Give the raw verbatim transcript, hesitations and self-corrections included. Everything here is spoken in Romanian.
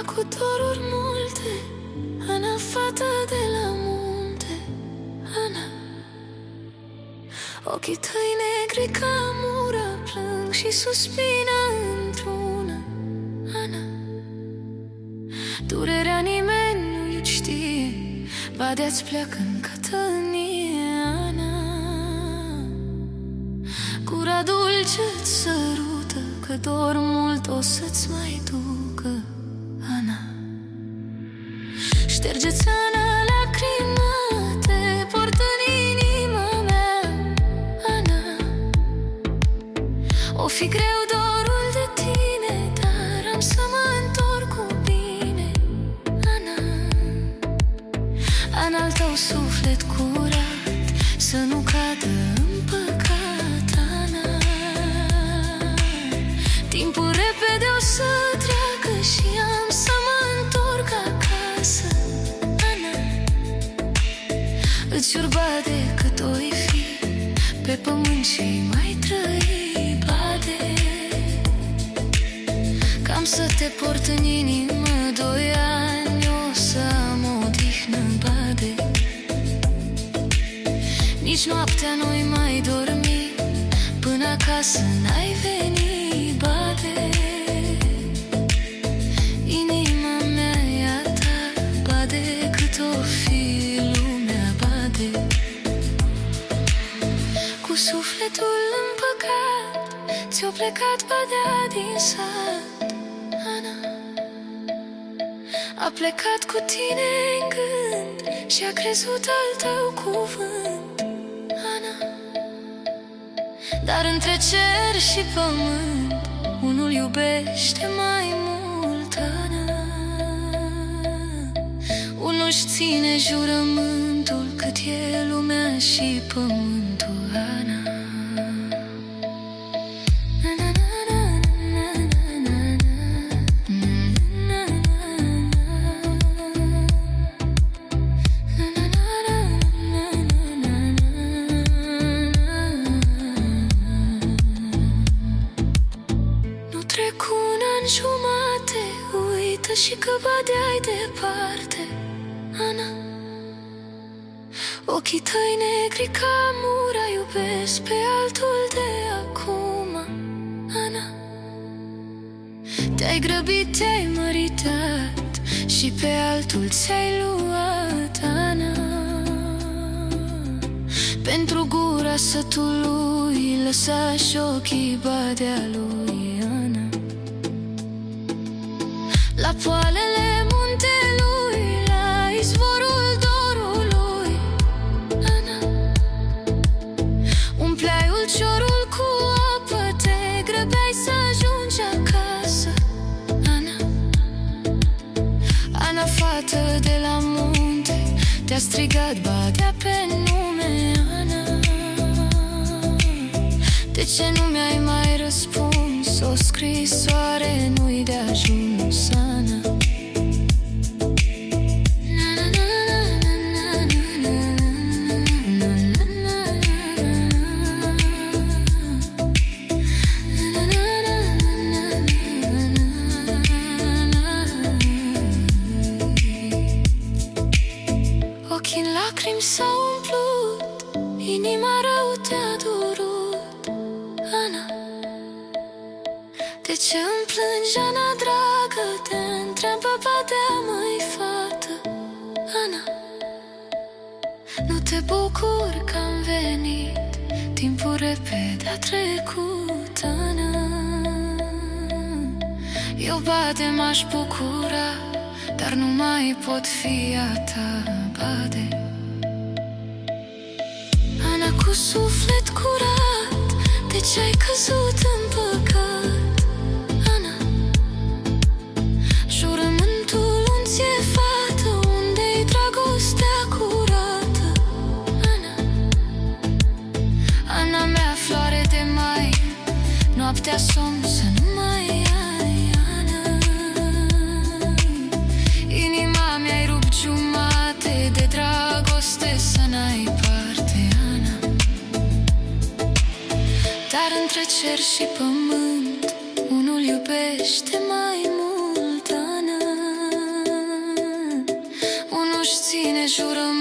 cu doruri multe, Ana, fată de la munte, Ana. Ochii tăi negri ca mura plâng și suspină într-una, Ana. Durerea nimeni nu-i știe, badea-ți pleacă în catănie, Ana. Gura dulce-ți sărută, că dor mult o să-ți mai ducă, Ana. Șterge-ți, Ana, lacrima, te port în inima mea, Ana. O fi greu dorul de tine, dar am să mă întorc cu bine, Ana. Ana, al tău suflet curat să nu cadă în păcat, Ana. Timpul repede o să treacă și am să mă întorc acasă, Ana. Îți jur, bade, cât oi fi pe pământ și mai trăi, bade, că am să te port în inimă doi ani, o să am odihnă, bade. Nici noaptea nu-i mai dormi, până acasă n-ai venit, bade. Inima mea e a ta, bade, cât o fi lumea, bade. Cu sufletul împăcat ți-o plecat badea din sat, Ana. A plecat cu tine în gând și a crezut al tău cuvânt, Ana. Dar între cer și pământ unul iubește mai mult, Ana. Unul-și ține jurământul, cât e lumea și pământul, Ana. Jumate, uită și că badeai departe, Ana. Ochii tăi negri ca mura iubesc pe altul de acum, Ana. Te-ai grăbit, te-ai măritat și pe altul ți-ai luat, Ana. Pentru gura sătului lăsa și ochii badea lui, Ana. La poalele muntelui, la izvorul dorului, Ana. Umpleai ulciorul cu apă, te grăbeai să ajungi acasă, Ana. Ana, fată de la munte, te-a strigat badea pe nume, Ana. De ce nu mi-ai mai răspuns? O scrisoare nu-i de ajuns, Ana. Ochii în lacrimi s-au umplut, inima rău te-a durut, Ana. De ce îmi plângi, Ana, dragă? Te întreabă badea, măi, fată, Ana. Nu te bucur că am venit, timpul repede a trecut, Ana. Eu, bade, m-aș bucura, dar nu mai pot fi a ta, bade. Ana, cu suflet curat, de ce-ai căzut în păcat, Ana? Jurământul unde ție, fată, unde-i dragostea curată, Ana? Ana mea, floare de mai, noaptea somn să nu mai ai, Ana. Inima mi-ai rupt jumate, de dragoste să n-ai parte, Ana. Dar între cer și pământ unul iubește mai mult, Ana. jurăm